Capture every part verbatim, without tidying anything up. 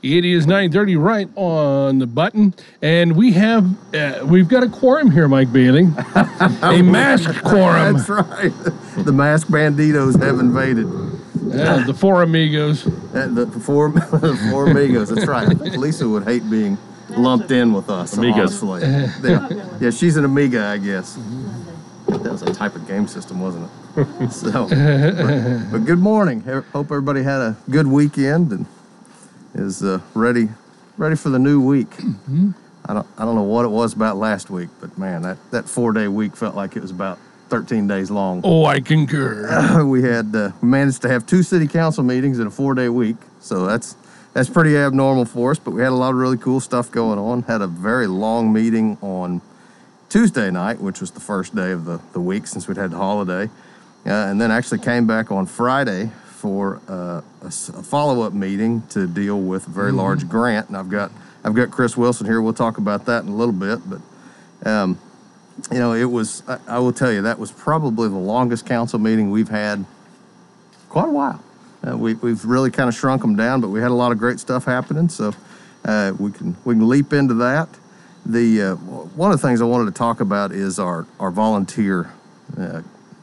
It is nine thirty right on the button, and we have uh, we've got a quorum here, Mike Bailey. A masked quorum. That's right. The masked banditos have invaded. Uh, the four amigos. Uh, the four, the four amigos. That's right. I think Lisa would hate being lumped in with us. Amigos. Honestly. Yeah. Yeah, she's an amiga, I guess. That was a type of game system, wasn't it? So, but, but good morning. Hope everybody had a good weekend and is uh, ready, ready for the new week. Mm-hmm. I don't, I don't know what it was about last week, but man, that, that four-day week felt like it was about thirteen days long. Oh, I concur. Uh, we had uh, managed to have two city council meetings in a four-day week, so that's that's pretty abnormal for us. But we had a lot of really cool stuff going on. Had a very long meeting on Tuesday night, which was the first day of the, the week since we'd had the holiday, uh, and then actually came back on Friday for uh, a, a follow-up meeting to deal with a very mm-hmm. large grant. And I've got I've got Chris Wilson here. We'll talk about that in a little bit. But, um, you know, it was, I, I will tell you, that was probably the longest council meeting we've had quite a while. Uh, we, we've really kind of shrunk them down, but we had a lot of great stuff happening. So uh, we can we can leap into that. The uh, one of the things I wanted to talk about is our, our volunteer uh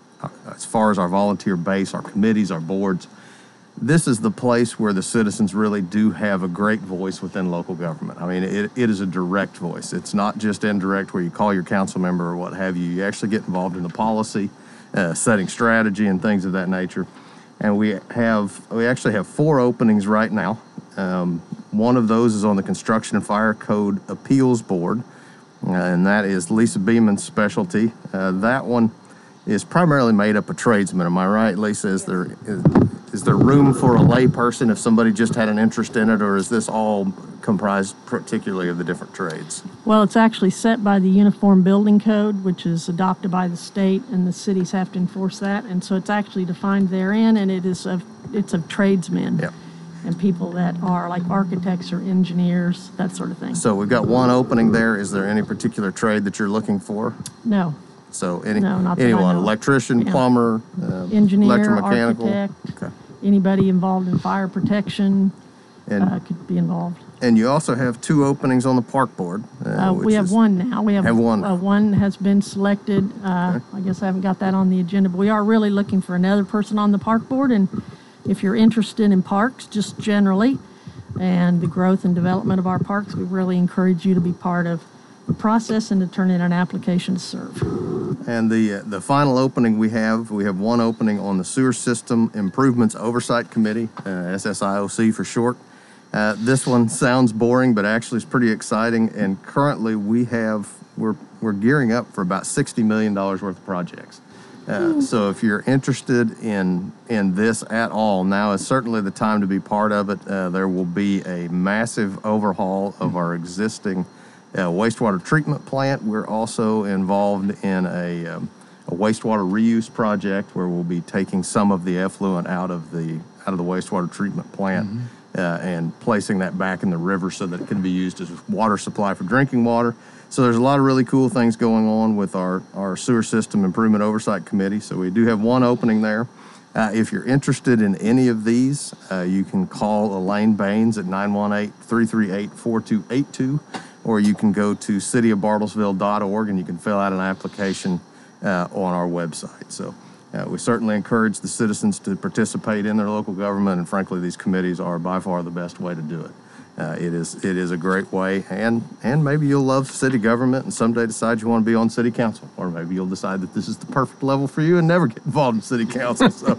as far as our volunteer base, our committees, our boards. This is the place where the citizens really do have a great voice within local government. I mean, it, it is a direct voice. It's not just indirect where you call your council member or what have you. You actually get involved in the policy, uh, setting strategy and things of that nature. And we have, we actually have four openings right now. Um, one of those is on the Construction and Fire Code Appeals Board, uh, and that is Lisa Beeman's specialty. Uh, that one is primarily made up of tradesmen. Am I right, Lisa? Is there is, is there room for a layperson if somebody just had an interest in it, or is this all comprised particularly of the different trades? Well, it's actually set by the Uniform Building Code, which is adopted by the state, and the cities have to enforce that. And so it's actually defined therein, and it is of it's of tradesmen. Yep. And people that are like architects or engineers, that sort of thing. So we've got one opening there. Is there any particular trade that you're looking for? No. So any no, not anyone, electrician, yeah. plumber, uh, engineer, electromechanical, architect, okay. Anybody involved in fire protection and, uh, could be involved. And you also have two openings on the park board. Uh, uh, we have is, one now. We have, have one. Uh, one has been selected. Uh, okay. I guess I haven't got that on the agenda, but we are really looking for another person on the park board. And if you're interested in parks, just generally, and the growth and development of our parks, we really encourage you to be part of the process and to turn in an application to serve. And the uh, the final opening we have, we have one opening on the Sewer System Improvements Oversight Committee, uh, S S I O C for short. Uh, this one sounds boring, but actually is pretty exciting. And currently we have, we're, we're gearing up for about sixty million dollars worth of projects. Uh, mm. So if you're interested in in this at all, now is certainly the time to be part of it. Uh, there will be a massive overhaul of our existing uh, wastewater treatment plant. We're also involved in a, um, a wastewater reuse project where we'll be taking some of the effluent out of the out of the wastewater treatment plant mm-hmm. uh, and placing that back in the river so that it can be used as water supply for drinking water. So there's a lot of really cool things going on with our, our Sewer System Improvement Oversight Committee. So we do have one opening there. Uh, if you're interested in any of these, uh, you can call Elaine Baines at nine one eight, three three eight, four two eight two, or you can go to city of bartlesville dot org and you can fill out an application uh, on our website. So uh, we certainly encourage the citizens to participate in their local government, and frankly, these committees are by far the best way to do it. Uh, it is it is a great way, and and maybe you'll love city government and someday decide you want to be on city council, or maybe you'll decide that this is the perfect level for you and never get involved in city council. So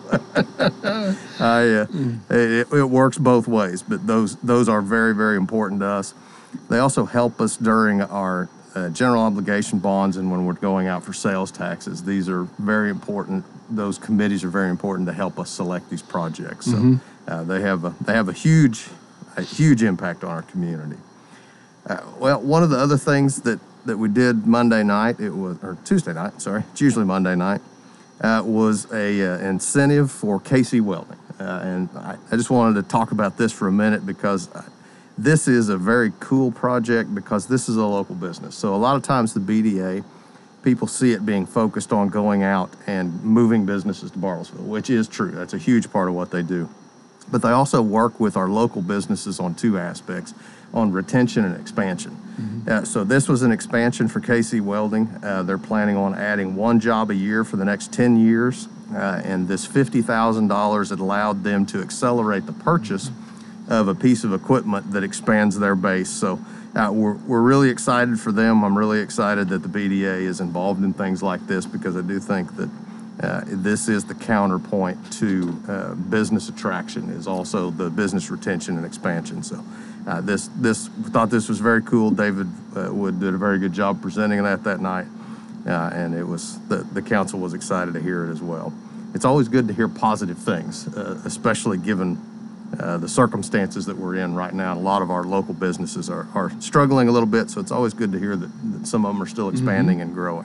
I, uh, it, it works both ways, but those those are very, very important to us. They also help us during our uh, general obligation bonds and when we're going out for sales taxes. These are very important. Those committees are very important to help us select these projects. So mm-hmm. uh, they have a, they have a huge a huge impact on our community. Uh, well, one of the other things that, that we did Monday night, it was, or Tuesday night, sorry, it's usually Monday night, uh, was a uh, incentive for K C Welding. Uh, and I, I just wanted to talk about this for a minute because I, this is a very cool project because this is a local business. So a lot of times the B D A, people see it being focused on going out and moving businesses to Bartlesville, which is true. That's a huge part of what they do. but they also work with our local businesses on two aspects, on retention and expansion. Mm-hmm. Uh, so this was an expansion for K C Welding. Uh, they're planning on adding one job a year for the next ten years, uh, and this fifty thousand dollars had allowed them to accelerate the purchase of a piece of equipment that expands their base. So uh, we're, we're really excited for them. I'm really excited that the B D A is involved in things like this, because I do think that uh, this is the counterpoint to uh, business attraction, is also the business retention and expansion. So uh, this this thought this was very cool. David uh, Wood did a very good job presenting that that night, uh, and it was the, the council was excited to hear it as well. It's always good to hear positive things, uh, especially given Uh, the circumstances that we're in right now. A lot of our local businesses are, are struggling a little bit, so it's always good to hear that, that some of them are still expanding mm-hmm. and growing.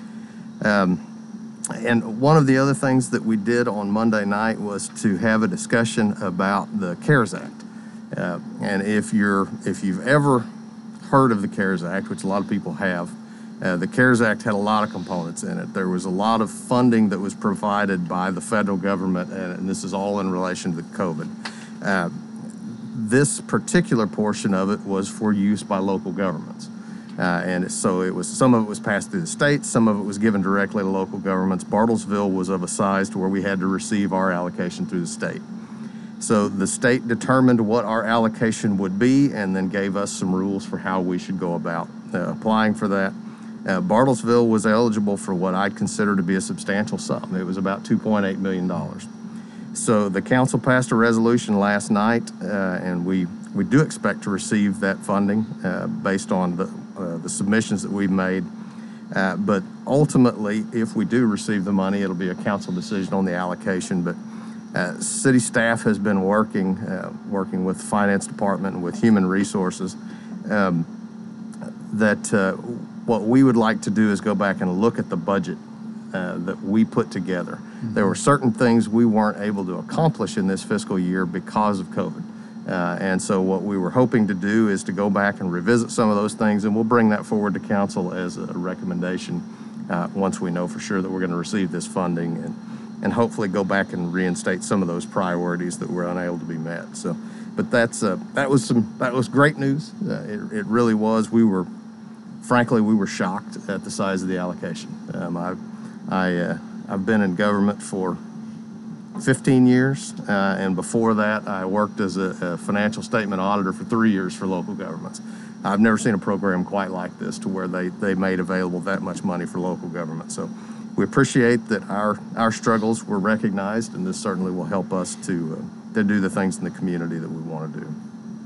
Um, and one of the other things that we did on Monday night was to have a discussion about the CARES Act. Uh, and if you're if you've ever heard of the CARES Act, which a lot of people have, uh, the CARES Act had a lot of components in it. There was a lot of funding that was provided by the federal government, and, and this is all in relation to COVID. Uh, this particular portion of it was for use by local governments. Uh, and so it was, some of it was passed through the state, some of it was given directly to local governments. Bartlesville was of a size to where we had to receive our allocation through the state. So the state determined what our allocation would be and then gave us some rules for how we should go about uh, applying for that. Uh, Bartlesville was eligible for what I'd consider to be a substantial sum. It was about two point eight million dollars. So the council passed a resolution last night, uh, and we, we do expect to receive that funding uh, based on the, uh, the submissions that we've made. Uh, but ultimately, if we do receive the money, it'll be a council decision on the allocation. But uh, city staff has been working, uh, working with the finance department and with human resources, um, that uh, what we would like to do is go back and look at the budget Uh, that we put together. Mm-hmm. There were certain things we weren't able to accomplish in this fiscal year because of COVID. Uh, and so what we were hoping to do is to go back and revisit some of those things, and we'll bring that forward to council as a recommendation uh, once we know for sure that we're going to receive this funding, and, and hopefully go back and reinstate some of those priorities that were unable to be met. So, but that's uh, that was some that was great news. Uh, it, it really was. We were, frankly, we were shocked at the size of the allocation. Um, I I, uh, I've been in government for fifteen years, uh, and before that I worked as a, a financial statement auditor for three years for local governments. I've never seen a program quite like this, to where they, they made available that much money for local government. So we appreciate that our, our struggles were recognized, and this certainly will help us to, uh, to do the things in the community that we want to do.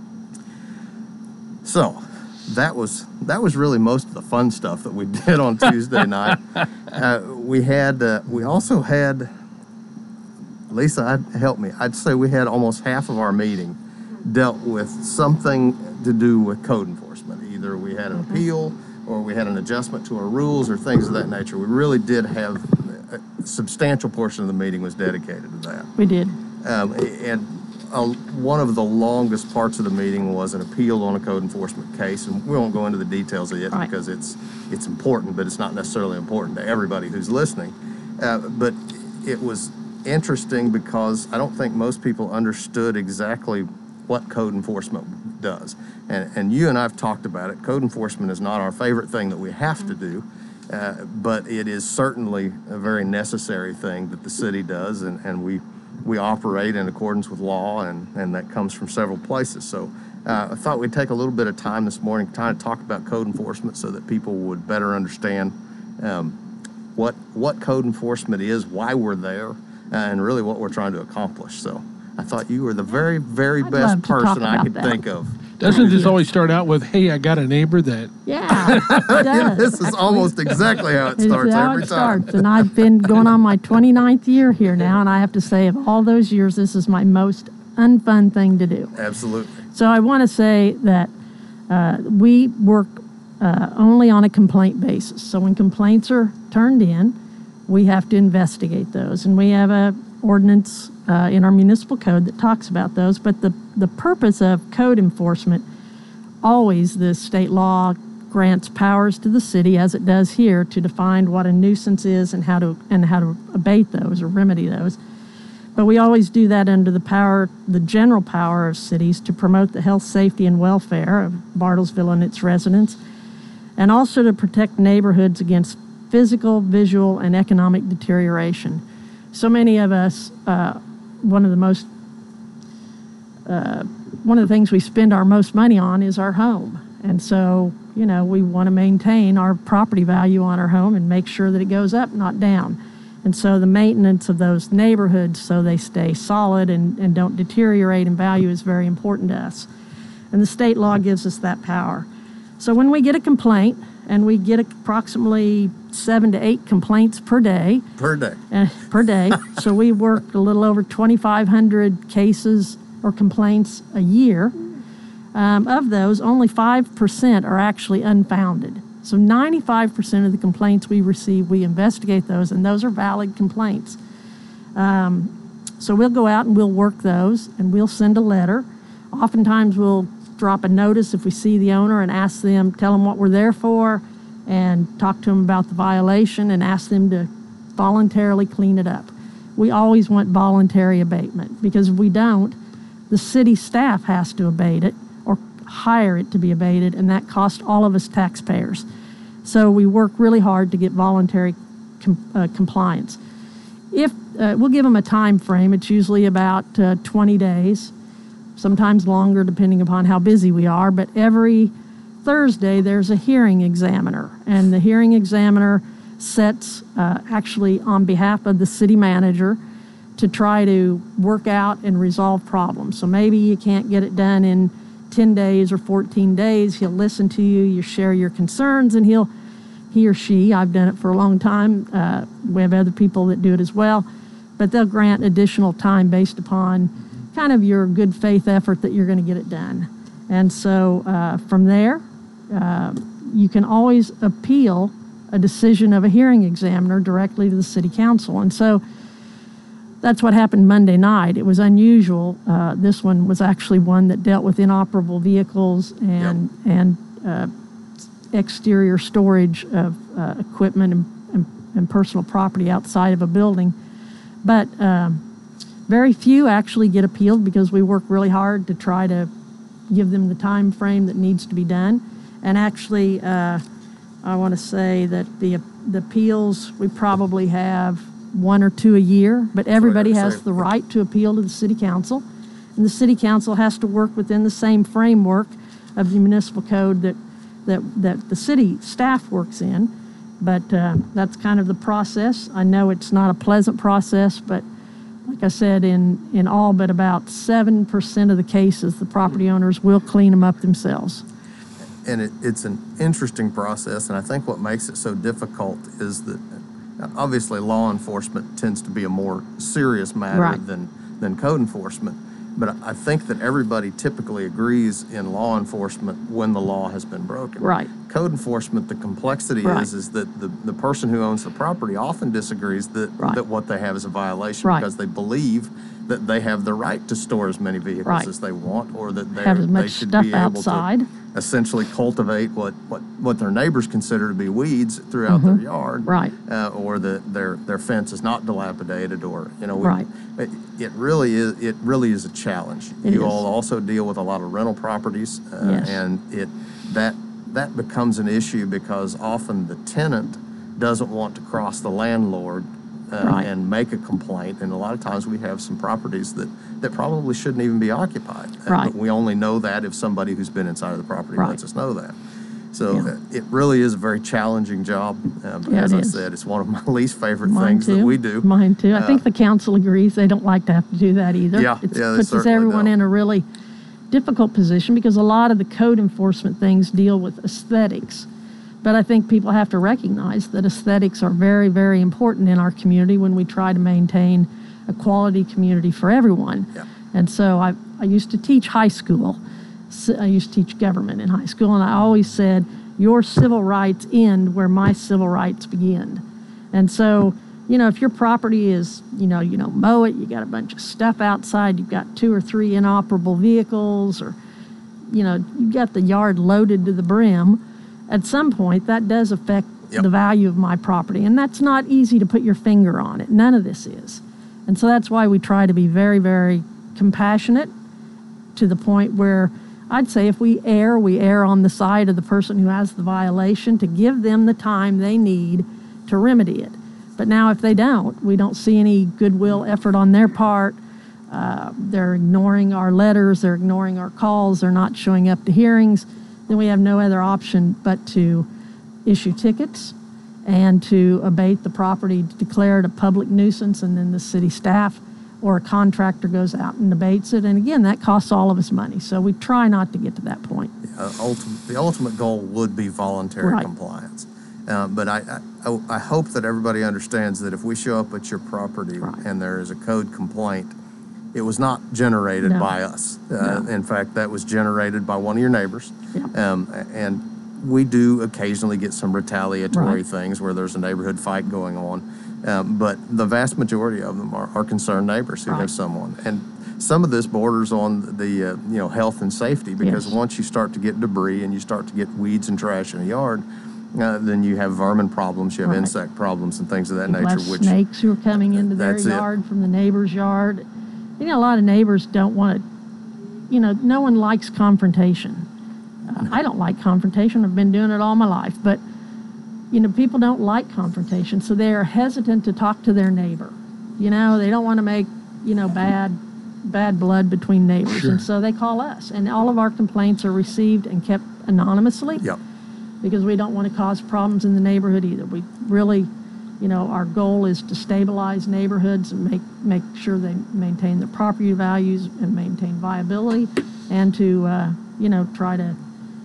So that was that was really most of the fun stuff that we did on Tuesday night. Uh, we had uh, we also had, Lisa, I'd, help me. I'd say we had almost half of our meeting dealt with something to do with code enforcement. Either we had an appeal, or we had an adjustment to our rules, or things of that nature. We really did have a substantial portion of the meeting was dedicated to that. We did. Um, and Uh, one of the longest parts of the meeting was an appeal on a code enforcement case, and we won't go into the details of it right. because it's it's important, but it's not necessarily important to everybody who's listening. Uh, but it was interesting because I don't think most people understood exactly what code enforcement does. And, and you and I have talked about it. Code enforcement is not our favorite thing that we have to do, uh, but it is certainly a very necessary thing that the city does, and, and we we operate in accordance with law, and, and that comes from several places. So uh, I thought we'd take a little bit of time this morning to kind of talk about code enforcement so that people would better understand um, what what code enforcement is, why we're there, and really what we're trying to accomplish. So I thought you were the very, very I'd best love to talk person I about could that. think of. Doesn't this always start out with, hey, I got a neighbor that... Yeah, it does. This is almost exactly how it It's starts how every it time. starts. And I've been going on my twenty-ninth year here now, and I have to say, of all those years, this is my most unfun thing to do. Absolutely. So I want to say that uh, we work uh, only on a complaint basis. So when complaints are turned in, we have to investigate those. And we have a ordinance uh, in our municipal code that talks about those. But the, the purpose of code enforcement, always the state law grants powers to the city, as it does here, to define what a nuisance is and how to and how to abate those or remedy those. But we always do that under the power, the general power of cities to promote the health, safety, and welfare of Bartlesville and its residents, and also to protect neighborhoods against physical, visual, and economic deterioration. So many of us, uh, one of the most, uh, one of the things we spend our most money on is our home. And so, you know, we want to maintain our property value on our home and make sure that it goes up, not down. And so the maintenance of those neighborhoods so they stay solid and, and don't deteriorate in value is very important to us. And the state law gives us that power. So when we get a complaint, and we get approximately seven to eight complaints per day. Per day. Uh, per day. So we work a little over twenty-five hundred cases or complaints a year. Um, of those, only five percent are actually unfounded. So ninety-five percent of the complaints we receive, we investigate those, and those are valid complaints. Um, so we'll go out and we'll work those, and we'll send a letter. Oftentimes we'll drop a notice if we see the owner and ask them, tell them what we're there for, and talk to them about the violation and ask them to voluntarily clean it up. We always want voluntary abatement, because if we don't, the city staff has to abate it or hire it to be abated, and that costs all of us taxpayers. So we work really hard to get voluntary com- uh, compliance. If uh, we'll give them a time frame, it's usually about uh, twenty days, sometimes longer depending upon how busy we are, but every Thursday there's a hearing examiner, and the hearing examiner sets uh, actually on behalf of the city manager to try to work out and resolve problems. So maybe you can't get it done in ten days or fourteen days. He'll listen to you, you share your concerns, and he'll, he or she, I've done it for a long time, uh, we have other people that do it as well, but they'll grant additional time based upon kind of your good faith effort that you're going to get it done. And so uh, from there, uh, you can always appeal a decision of a hearing examiner directly to the city council. And so that's what happened Monday night. It was unusual. Uh, this one was actually one that dealt with inoperable vehicles and yep. and uh, exterior storage of uh, equipment and, and, and personal property outside of a building. But um, very few actually get appealed, because we work really hard to try to give them the time frame that needs to be done. And actually, uh, I want to say that the the appeals, we probably have one or two a year, but everybody has the right to appeal to the city council. And the city council has to work within the same framework of the municipal code that that, that the city staff works in. But uh, that's kind of the process. I know it's not a pleasant process, but like I said, in, in all but about seven percent of the cases, the property owners will clean them up themselves. And it, it's an interesting process, and I think what makes it so difficult is that obviously law enforcement tends to be a more serious matter right. than, than code enforcement. But I think that everybody typically agrees in law enforcement when the law has been broken. Right. Code enforcement, the complexity right. is is that the, the person who owns the property often disagrees that, right. that what they have is a violation right. because they believe that they have the right to store as many vehicles right. as they want, or that they have as much they should stuff be able outside. to essentially cultivate what, what, what their neighbors consider to be weeds throughout mm-hmm. their yard, right? Uh, or that their their fence is not dilapidated, or you know, we, right. it, it really is it really is a challenge. It you is. all also deal with a lot of rental properties, uh, yes. and it that that becomes an issue because often the tenant doesn't want to cross the landlord uh, right. and make a complaint. And a lot of times we have some properties that, that probably shouldn't even be occupied. Uh, right. But we only know that if somebody who's been inside of the property right. lets us know that. So yeah. uh, it really is a very challenging job. Uh, but yeah, as I is. said, it's one of my least favorite Mine things too. that we do. Mine too. I Uh, think the council agrees. They don't like to have to do that either. Yeah, It yeah, they puts us certainly everyone don't. in a really difficult position because a lot of the code enforcement things deal with aesthetics. But I think people have to recognize that aesthetics are very, very important in our community when we try to maintain a quality community for everyone. Yeah. And so I, I used to teach high school. So I used to teach government in high school, and I always said, your civil rights end where my civil rights begin. And so, you know, if your property is, you know, you don't mow it, you got a bunch of stuff outside, you've got two or three inoperable vehicles, or, you know, you've got the yard loaded to the brim, at some point that does affect yep. the value of my property. And that's not easy to put your finger on it. None of this is. And so that's why we try to be very, very compassionate, to the point where I'd say if we err, we err on the side of the person who has the violation, to give them the time they need to remedy it. But now if they don't, we don't see any goodwill effort on their part, uh, they're ignoring our letters, they're ignoring our calls, they're not showing up to hearings, then we have no other option but to issue tickets and to abate the property, declare it a public nuisance, and then the city staff or a contractor goes out and abates it. And again, that costs all of us money. So we try not to get to that point. Uh, ulti- the ultimate goal would be voluntary Right. compliance. Uh, but I, I, I hope that everybody understands that if we show up at your property Right. and there is a code complaint, it was not generated No. by us. Uh, No. In fact, that was generated by one of your neighbors. Yeah. Um, and we do occasionally get some retaliatory Right. things where there's a neighborhood fight going on. Um, but the vast majority of them are, are concerned neighbors who Right. have someone. And some of this borders on the uh, you know health and safety, because Yes. once you start to get debris and you start to get weeds and trash in a yard, uh, then you have vermin problems, you have Right. insect problems and things of that People nature. have Which snakes who are coming into their That's it. yard from the neighbor's yard. You know, a lot of neighbors don't want to, you know, no one likes confrontation. Uh, I don't like confrontation. I've been doing it all my life. But, you know, people don't like confrontation, so they are hesitant to talk to their neighbor. You know, they don't want to make, you know, bad bad blood between neighbors. Sure. And so they call us. And all of our complaints are received and kept anonymously. Yep. Because we don't want to cause problems in the neighborhood either. We really, you know, our goal is to stabilize neighborhoods and make, make sure they maintain their property values and maintain viability, and to, uh, you know, try to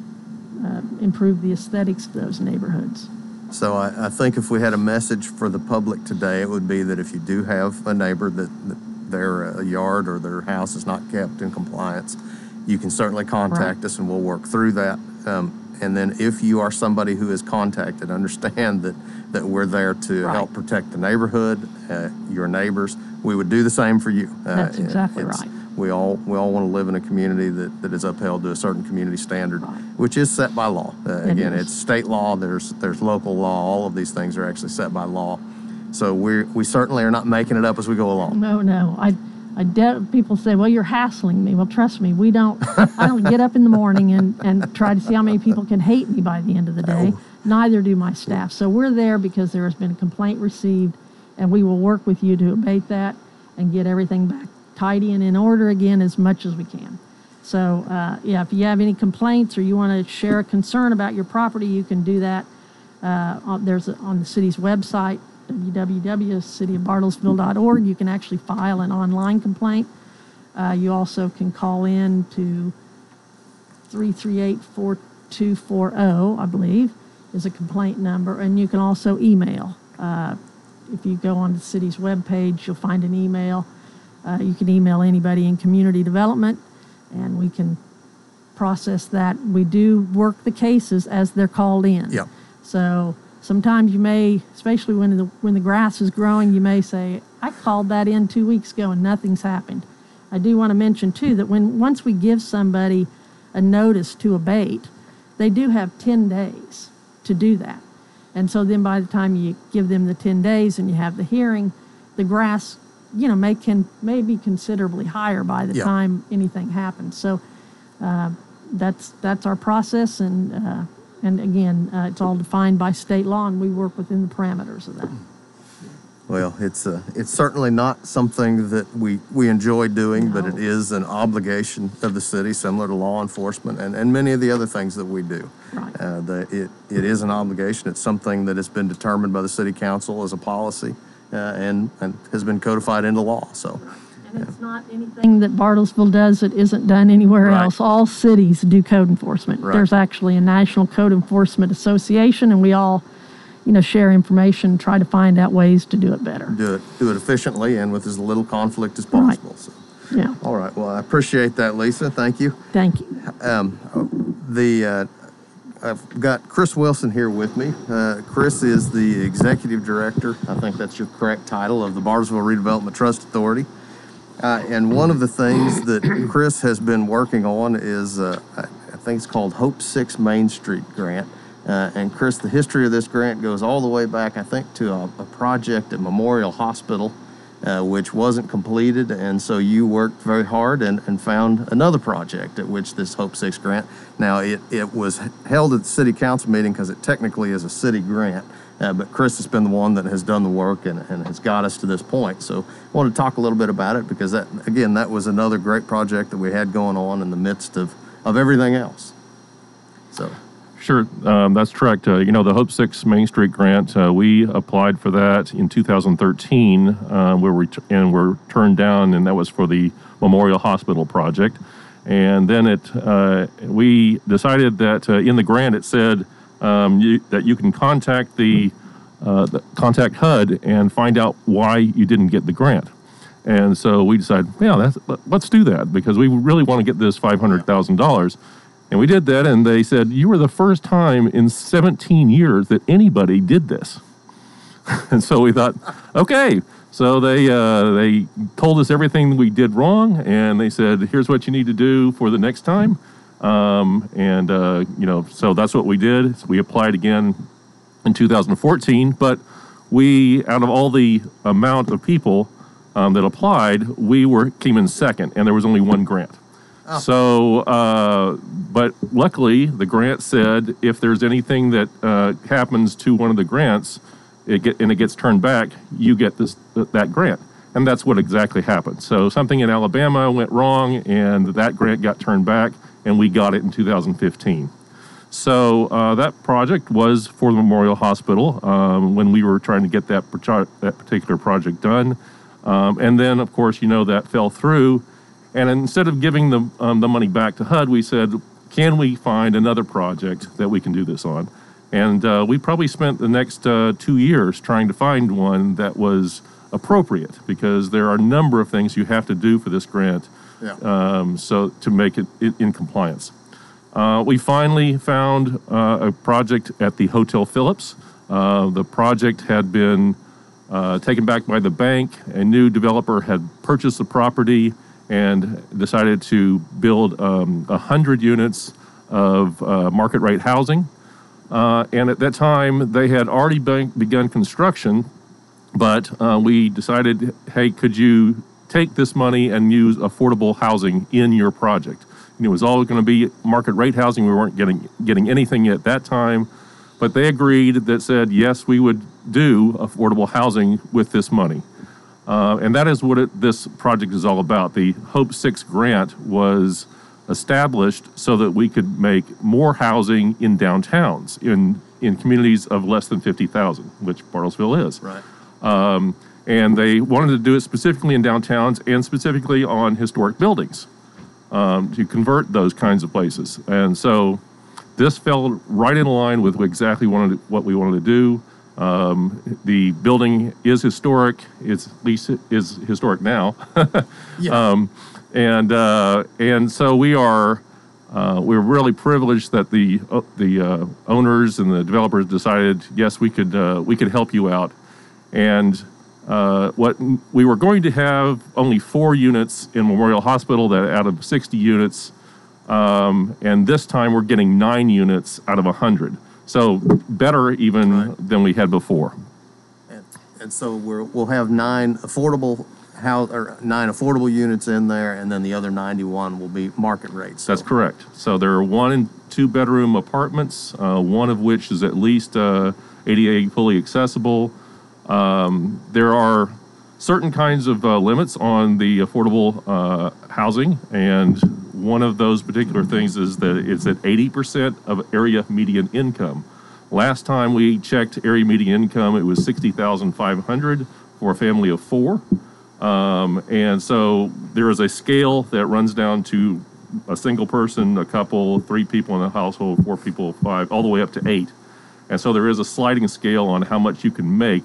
uh, improve the aesthetics of those neighborhoods. So I, I think if we had a message for the public today, it would be that if you do have a neighbor that, that their uh, yard or their house is not kept in compliance, you can certainly contact Right. us and we'll work through that. Um, and then if you are somebody who is contacted, understand that, that we're there to Right. help protect the neighborhood, uh, your neighbors. We would do the same for you. Uh, That's exactly it's- right. We all we all want to live in a community that, that is upheld to a certain community standard, Right. which is set by law. Uh, It again, is. it's state law. There's there's local law. All of these things are actually set by law. So we we certainly are not making it up as we go along. No, no. I, I de- people say, well, you're hassling me. Well, trust me, we don't, I don't get up in the morning and, and try to see how many people can hate me by the end of the day. Oh. Neither do my staff. So we're there because there has been a complaint received, and we will work with you to abate that and get everything back tidy and in order again as much as we can. So, uh, yeah, if you have any complaints or you want to share a concern about your property, you can do that. Uh, on, there's a, on the city's website, w w w dot city of bartlesville dot org. You can actually file an online complaint. Uh, you also can call in to three three eight, four two four zero, I believe, is a complaint number. And you can also email. Uh, if you go on the city's webpage, you'll find an email. Uh, you can email anybody in community development, and we can process that. We do work the cases as they're called in. Yep. So sometimes you may, especially when the when the grass is growing, you may say, I called that in two weeks ago and nothing's happened. I do want to mention too that when once we give somebody a notice to abate, they do have ten days to do that. And so then by the time you give them the ten days and you have the hearing, the grass, you know, may can may be considerably higher by the Yeah. time anything happens. So uh, that's that's our process, and uh, and again, uh, it's all defined by state law, and we work within the parameters of that. Well, it's uh, it's certainly not something that we, we enjoy doing, but it No. is an obligation of the city, similar to law enforcement and, and many of the other things that we do. Right. Uh, the, it, it is an obligation. It's something that has been determined by the city council as a policy uh, and, and has been codified into law. So, And it's not anything that Bartlesville does that isn't done anywhere Right. else. All cities do code enforcement. Right. There's actually a National Code Enforcement Association, and we all, you know, share information, try to find out ways to do it better. do it do it efficiently and with as little conflict as Right. possible. So, Yeah, all right. Well, I appreciate that, Lisa. Thank you. thank you. The uh, I've got Chris Wilson here with me. Uh, Chris is the executive director, I think that's your correct title, of the Bartlesville Redevelopment Trust Authority. Uh, and one of the things that Chris has been working on is, uh, I I think it's called Hope Six Main Street Grant. Uh, and Chris, the history of this grant goes all the way back, I think, to a, a project at Memorial Hospital uh, which wasn't completed, and so you worked very hard and, and found another project at which this Hope Six grant. Now, it, it was held at the city council meeting because it technically is a city grant, uh, but Chris has been the one that has done the work and, and has got us to this point. So I want to talk a little bit about it because, that again, that was another great project that we had going on in the midst of, of everything else. So. Sure, um, that's correct. Uh, you know, the Hope Six Main Street grant, uh, we applied for that in two thousand thirteen, uh, where we t- and were turned down, and that was for the Memorial Hospital project. And then it, uh, we decided that uh, in the grant it said um, you, that you can contact the, uh, the contact H U D and find out why you didn't get the grant. And so we decided, yeah, that's, let's do that because we really want to get this five hundred thousand dollars. And we did that, and they said, you were the first time in seventeen years that anybody did this. And so we thought, okay. So they uh, they told us everything we did wrong, and they said, here's what you need to do for the next time. Um, and, uh, you know, so that's what we did. So we applied again in two thousand fourteen, but we, out of all the amount of people um, that applied, we were came in second, and there was only one grant. Oh. So, uh, but luckily, the grant said if there's anything that uh, happens to one of the grants, it get, and it gets turned back, you get this that grant, and that's what exactly happened. So something in Alabama went wrong, and that grant got turned back, and we got it in two thousand fifteen. So uh, that project was for the Memorial Hospital um, when we were trying to get that pro- that particular project done, um, and then of course you know that fell through. And instead of giving the um, the money back to H U D, we said, can we find another project that we can do this on? And uh, we probably spent the next uh, two years trying to find one that was appropriate because there are a number of things you have to do for this grant yeah. um, so to make it in compliance. Uh, we finally found uh, a project at the Hotel Phillips. Uh, the project had been uh, taken back by the bank. A new developer had purchased the property and decided to build um, one hundred units of uh, market rate housing. Uh, and at that time, they had already be- begun construction, but uh, we decided, hey, could you take this money and use affordable housing in your project? And it was all going to be market rate housing. We weren't getting getting anything at that time, but they agreed that said, yes, we would do affordable housing with this money. Uh, and that is what it, this project is all about. The Hope Six grant was established so that we could make more housing in downtowns, in, in communities of less than fifty thousand, which Bartlesville is. Right. Um, and they wanted to do it specifically in downtowns and specifically on historic buildings um, to convert those kinds of places. And so this fell right in line with exactly wanted, what we wanted to do. Um, the building is historic. It's at least it is historic now. yeah. Um, and uh, and so we are uh, we're really privileged that the uh, the uh, owners and the developers decided yes we could uh, we could help you out. And uh, what we were going to have only four units in Memorial Hospital that out of sixty units, um, and this time we're getting nine units out of a hundred. So better even right. than we had before. And, and so we're, we'll have nine affordable house or nine affordable units in there, and then the other ninety-one will be market rates. So. That's correct. So there are one and two bedroom apartments, uh, one of which is at least uh, A D A fully accessible. Um, there are certain kinds of uh, limits on the affordable uh, housing, and one of those particular things is that it's at eighty percent of area median income. Last time we checked area median income, it was sixty thousand five hundred dollars for a family of four. Um, and so there is a scale that runs down to a single person, a couple, three people in a household, four people, five, all the way up to eight. And so there is a sliding scale on how much you can make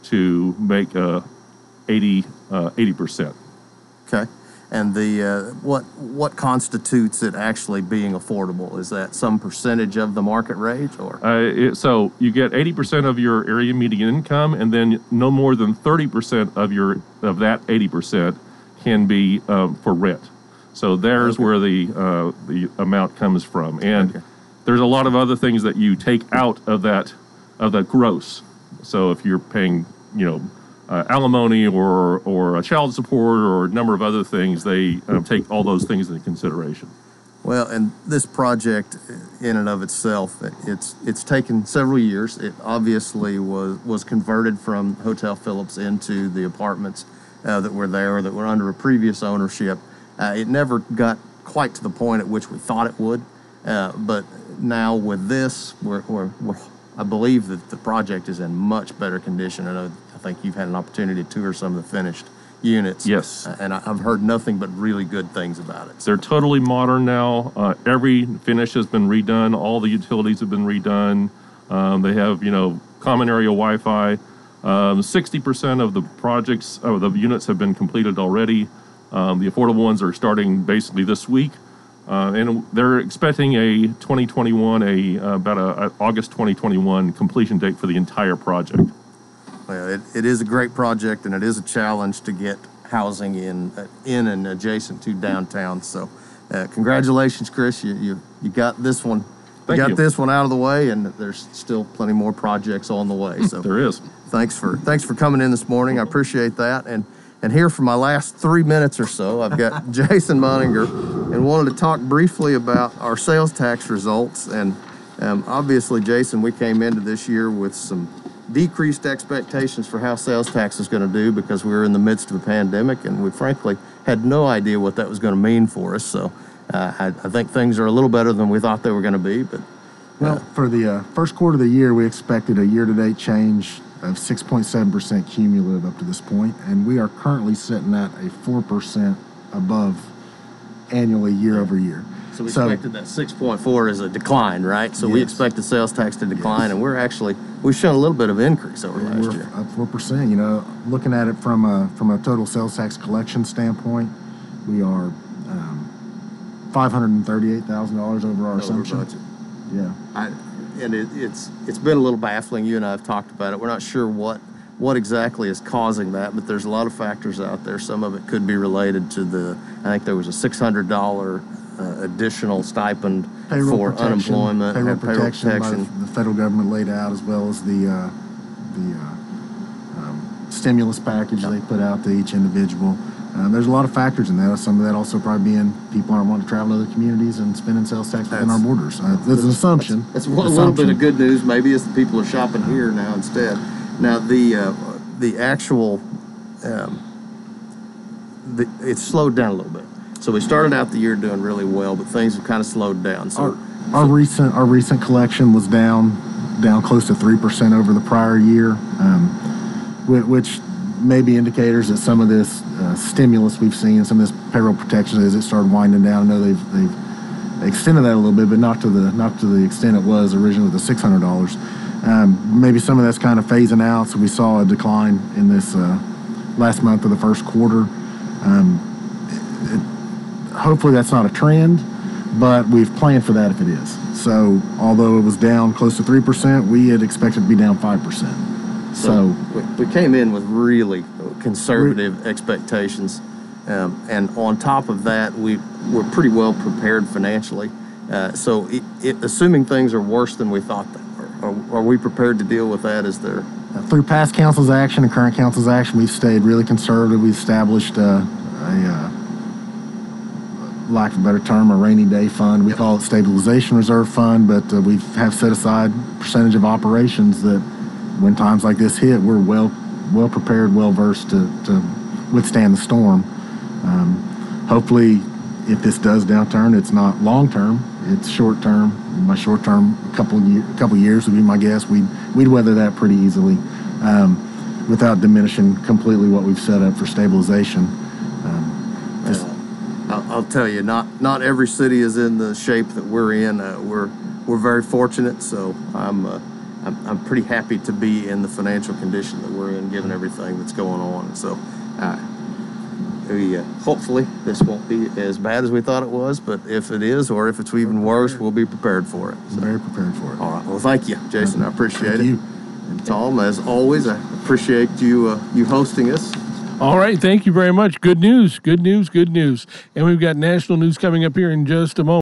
to make uh, eighty percent. Okay. And the uh, what what constitutes it actually being affordable? Is that some percentage of the market rate, or? Uh, it, so you get eighty percent of your area median income, and then no more than thirty percent of your of that eighty percent can be um, for rent. So there's okay. where the uh, the amount comes from, and okay. there's a lot of other things that you take out of that of that gross. So if you're paying, you know. uh, alimony or or a child support or a number of other things. They uh, take all those things into consideration. Well, and this project in and of itself, it's it's taken several years. It obviously was was converted from Hotel Phillips into the apartments uh, that were there, that were under a previous ownership. Uh, it never got quite to the point at which we thought it would, uh, but now with this, we're, we're, we're I believe that the project is in much better condition. I know, I think you've had an opportunity to tour some of the finished units. Yes. Uh, and I, I've heard nothing but really good things about it. They're totally modern now. Uh, every finish has been redone. All the utilities have been redone. Um, they have, you know, common area Wi-Fi. Um, sixty percent of the projects, of the units have been completed already. Um, the affordable ones are starting basically this week. Uh, and they're expecting a twenty twenty-one, a uh, about a, a August twenty twenty-one completion date for the entire project. Well, it, it is a great project, and it is a challenge to get housing in uh, in and adjacent to downtown. So, uh, congratulations, Chris. You, you you got this one. Thank you got you. this one out of the way, and there's still plenty more projects on the way. So There is. thanks for thanks for coming in this morning. I appreciate that. And and here for my last three minutes or so, I've got Jason Munninger, and wanted to talk briefly about our sales tax results. And um, obviously, Jason, we came into this year with some decreased expectations for how sales tax is going to do, because we were in the midst of a pandemic, and we frankly had no idea what that was going to mean for us. So uh, I, I think things are a little better than we thought they were going to be. But Well, for the uh, first quarter of the year, we expected a year-to-date change of six point seven percent cumulative up to this point, and we are currently sitting at a four percent above annually year over year. So we expected that six point four as a decline, right? So we Yes. expected sales tax to decline, Yes. and we're actually, we've shown a little bit of increase over last We're year. up four percent. You know, looking at it from a from a total sales tax collection standpoint, we are um, five hundred and thirty-eight thousand dollars over our Over assumption. budget. Yeah. I, and it, it's it's been a little baffling. You and I have talked about it. We're not sure what what exactly is causing that, but there's a lot of factors out there. Some of it could be related to the, I think there was a six hundred dollars uh, additional stipend Payroll for protection, unemployment payroll and payroll protection, protection. by the federal government laid out, as well as the uh, the uh, um, stimulus package they put out to each individual. Uh, there's a lot of factors in that. Some of that also probably being people aren't wanting to travel to other communities and spending sales tax within our That's- borders. Uh, that's an assumption. That's one, a little bit of good news. Maybe is the people are shopping here now instead. Now the uh, the actual um, the, it's slowed down a little bit. So we started out the year doing really well, but things have kind of slowed down. So Our, our recent our recent collection was down down close to three percent over the prior year, um, whi- which may be indicators that some of this uh, stimulus we've seen, some of this payroll protection, as it started winding down. I know they've they've extended that a little bit, but not to the not to the extent it was originally with the six hundred dollars. Um, maybe some of that's kind of phasing out, so we saw a decline in this uh, last month of the first quarter. Um, it, it, hopefully that's not a trend, but we've planned for that if it is. So although it was down close to three percent, we had expected to be down five percent. So, we, we came in with really conservative expectations, um, and on top of that, we we're pretty well prepared financially. Uh, so, it, it, assuming things are worse than we thought, they were, are, are we prepared to deal with that? Is there? uh, through past council's action and current council's action, we've stayed really conservative. We've established uh, a, uh, lack of a better term, a rainy day fund. We call it stabilization reserve fund, but uh, we have set aside percentage of operations that, when times like this hit, we're well well prepared, well versed to, to withstand the storm. Um, hopefully, if this does downturn, it's not long term; it's short term. By short term, a couple of year, couple of years would be my guess. We'd we'd weather that pretty easily, um, without diminishing completely what we've set up for stabilization. Um, just, I'll, I'll tell you, not not every city is in the shape that we're in. Uh, we're we're very fortunate, so I'm. Uh, I'm, I'm pretty happy to be in the financial condition that we're in, given everything that's going on. So, uh, we, uh, hopefully this won't be as bad as we thought it was, but if it is, or if it's even worse, we'll be prepared for it. So, very prepared for it. all right. Well, thank you, Jason. I appreciate Thank it. you. And Tom, as always, I appreciate you uh, you hosting us. All right, thank you very much. Good news, good news, good news. And we've got national news coming up here in just a moment.